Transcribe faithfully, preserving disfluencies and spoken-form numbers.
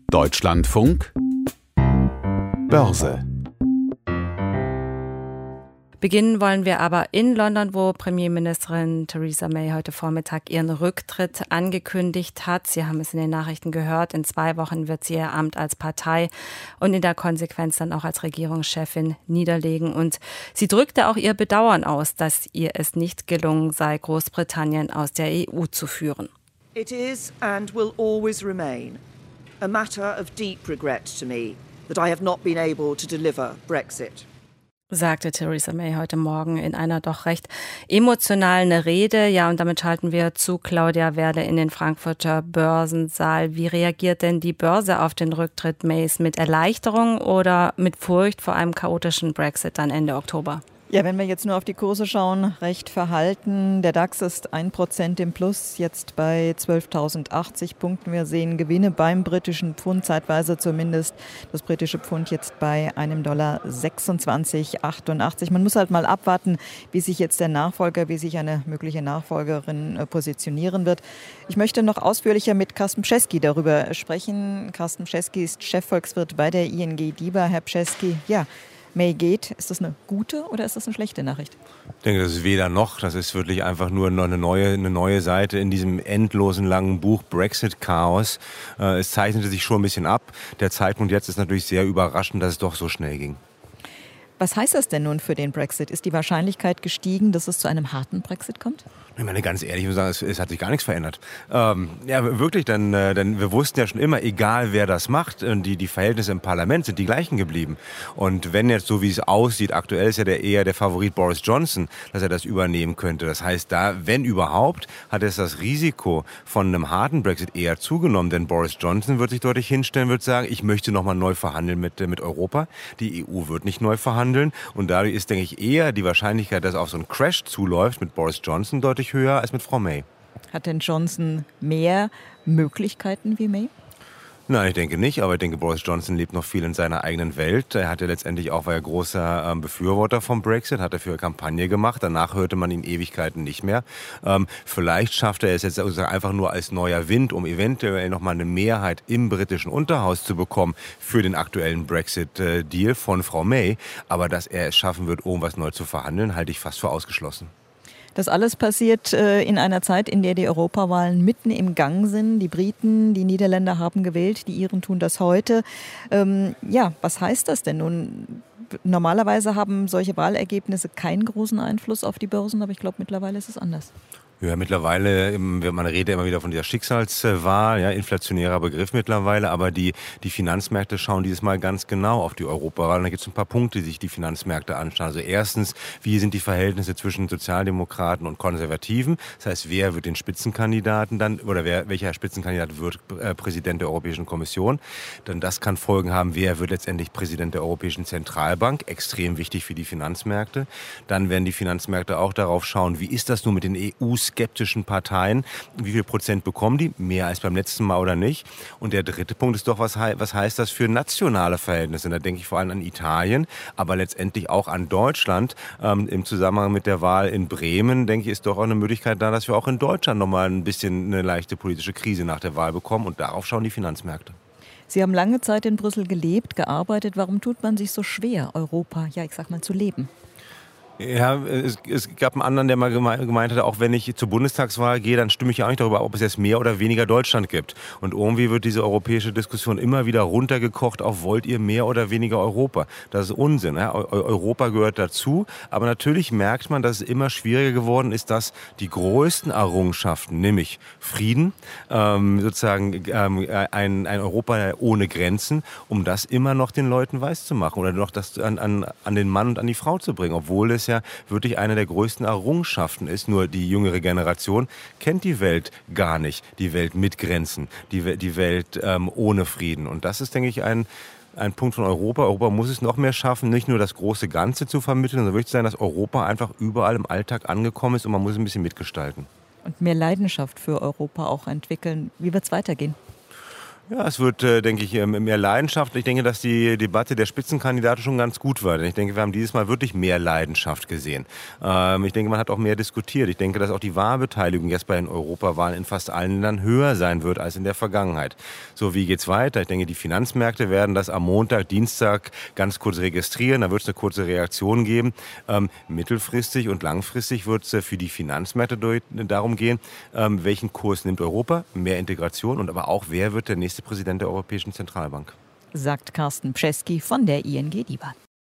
Deutschlandfunk Börse. Beginnen wollen wir aber in London, wo Premierministerin Theresa May heute Vormittag ihren Rücktritt angekündigt hat. Sie haben es in den Nachrichten gehört. In zwei Wochen wird sie ihr Amt als Partei und in der Konsequenz dann auch als Regierungschefin niederlegen. Und sie drückte auch ihr Bedauern aus, dass ihr es nicht gelungen sei, Großbritannien aus der E U zu führen. It is and will always remain a matter of deep regret to me that I have not been able to deliver Brexit, sagte Theresa May heute Morgen in einer doch recht emotionalen Rede. Ja, und damit schalten wir zu Claudia Werle in den Frankfurter Börsensaal. Wie reagiert denn die Börse auf den Rücktritt Mays? Mit Erleichterung oder mit Furcht vor einem chaotischen Brexit dann Ende Oktober? Ja, wenn wir jetzt nur auf die Kurse schauen, recht verhalten. Der DAX ist ein Prozent im Plus, jetzt bei zwölftausendachtzig Punkten. Wir sehen Gewinne beim britischen Pfund, zeitweise zumindest. Das britische Pfund jetzt bei einem Dollar sechsundzwanzig Komma achtundachtzig. Man muss halt mal abwarten, wie sich jetzt der Nachfolger, wie sich eine mögliche Nachfolgerin positionieren wird. Ich möchte noch ausführlicher mit Carsten Pschesky darüber sprechen. Carsten Pschesky ist Chefvolkswirt bei der I N G DIBA. Herr Pschesky, ja, May geht. Ist das eine gute oder ist das eine schlechte Nachricht? Ich denke, das ist weder noch. Das ist wirklich einfach nur noch eine neue, eine neue Seite in diesem endlosen langen Buch Brexit-Chaos. Äh, es zeichnete sich schon ein bisschen ab. Der Zeitpunkt jetzt ist natürlich sehr überraschend, dass es doch so schnell ging. Was heißt das denn nun für den Brexit? Ist die Wahrscheinlichkeit gestiegen, dass es zu einem harten Brexit kommt? Ich meine, ganz ehrlich, ich muss sagen, es, es hat sich gar nichts verändert. Ähm, ja, wirklich, denn, äh, denn wir wussten ja schon immer, egal wer das macht, äh, die, die Verhältnisse im Parlament sind die gleichen geblieben. Und wenn jetzt so, wie es aussieht, aktuell ist ja der eher der Favorit Boris Johnson, dass er das übernehmen könnte. Das heißt, da, wenn überhaupt, hat es das Risiko von einem harten Brexit eher zugenommen. Denn Boris Johnson wird sich deutlich hinstellen, wird sagen, ich möchte nochmal neu verhandeln mit, mit Europa. Die E U wird nicht neu verhandeln. Und dadurch ist, denke ich, eher die Wahrscheinlichkeit, dass auf so einen Crash zuläuft mit Boris Johnson deutlich höher als mit Frau May. Hat denn Johnson mehr Möglichkeiten wie May? Nein, ich denke nicht, aber ich denke, Boris Johnson lebt noch viel in seiner eigenen Welt. Er hat ja letztendlich auch, war er großer ähm, Befürworter vom Brexit, hat dafür Kampagne gemacht. Danach hörte man ihn Ewigkeiten nicht mehr. Ähm, vielleicht schafft er es jetzt einfach nur als neuer Wind, um eventuell nochmal eine Mehrheit im britischen Unterhaus zu bekommen für den aktuellen Brexit-Deal von Frau May. Aber dass er es schaffen wird, irgendwas neu zu verhandeln, halte ich fast für ausgeschlossen. Das alles passiert äh, in einer Zeit, in der die Europawahlen mitten im Gang sind. Die Briten, die Niederländer haben gewählt, die Iren tun das heute. Ähm, ja, was heißt das denn nun? Normalerweise haben solche Wahlergebnisse keinen großen Einfluss auf die Börsen, aber ich glaube, mittlerweile ist es anders. Ja, mittlerweile, man redet ja immer wieder von dieser Schicksalswahl, ja, inflationärer Begriff mittlerweile, aber die, die Finanzmärkte schauen dieses Mal ganz genau auf die Europawahl. Und da gibt es ein paar Punkte, die sich die Finanzmärkte anschauen. Also erstens, wie sind die Verhältnisse zwischen Sozialdemokraten und Konservativen? Das heißt, wer wird den Spitzenkandidaten dann, oder wer, welcher Spitzenkandidat wird äh, Präsident der Europäischen Kommission? Denn das kann Folgen haben, wer wird letztendlich Präsident der Europäischen Zentralbank? Extrem wichtig für die Finanzmärkte. Dann werden die Finanzmärkte auch darauf schauen, wie ist das nun mit den E U skeptischen Parteien, wie viel Prozent bekommen die? Mehr als beim letzten Mal oder nicht? Und der dritte Punkt ist doch, was, was heißt das für nationale Verhältnisse? Da denke ich vor allem an Italien, aber letztendlich auch an Deutschland. Ähm, im Zusammenhang mit der Wahl in Bremen, denke ich, ist doch auch eine Möglichkeit da, dass wir auch in Deutschland nochmal ein bisschen eine leichte politische Krise nach der Wahl bekommen. Und darauf schauen die Finanzmärkte. Sie haben lange Zeit in Brüssel gelebt, gearbeitet. Warum tut man sich so schwer, Europa, ja, ich sag mal, zu leben? Ja, es, es gab einen anderen, der mal gemeint hat, auch wenn ich zur Bundestagswahl gehe, dann stimme ich ja auch nicht darüber, ob es jetzt mehr oder weniger Deutschland gibt. Und irgendwie wird diese europäische Diskussion immer wieder runtergekocht auf, wollt ihr mehr oder weniger Europa? Das ist Unsinn. Ja? Europa gehört dazu, aber natürlich merkt man, dass es immer schwieriger geworden ist, dass die größten Errungenschaften, nämlich Frieden, ähm, sozusagen ähm, ein, ein Europa ohne Grenzen, um das immer noch den Leuten weiszumachen oder noch das an, an, an den Mann und an die Frau zu bringen, obwohl es ja wirklich eine der größten Errungenschaften ist. Nur die jüngere Generation kennt die Welt gar nicht. Die Welt mit Grenzen, die, die Welt ähm, ohne Frieden. Und das ist, denke ich, ein, ein Punkt von Europa. Europa muss es noch mehr schaffen, nicht nur das große Ganze zu vermitteln, sondern wirklich sein, dass Europa einfach überall im Alltag angekommen ist und man muss es ein bisschen mitgestalten. Und mehr Leidenschaft für Europa auch entwickeln. Wie wird es weitergehen? Ja, es wird, äh, denke ich, mehr Leidenschaft. Ich denke, dass die Debatte der Spitzenkandidaten schon ganz gut war. Denn ich denke, wir haben dieses Mal wirklich mehr Leidenschaft gesehen. Ähm, ich denke, man hat auch mehr diskutiert. Ich denke, dass auch die Wahlbeteiligung jetzt bei den Europawahlen in fast allen Ländern höher sein wird als in der Vergangenheit. So, wie geht's weiter? Ich denke, die Finanzmärkte werden das am Montag, Dienstag ganz kurz registrieren. Da wird es eine kurze Reaktion geben. Ähm, mittelfristig und langfristig wird es äh, für die Finanzmärkte durch, darum gehen, ähm, welchen Kurs nimmt Europa, mehr Integration und aber auch, wer wird der nächste Präsident der Europäischen Zentralbank. Sagt Carsten Pschesky von der I N G DiBa.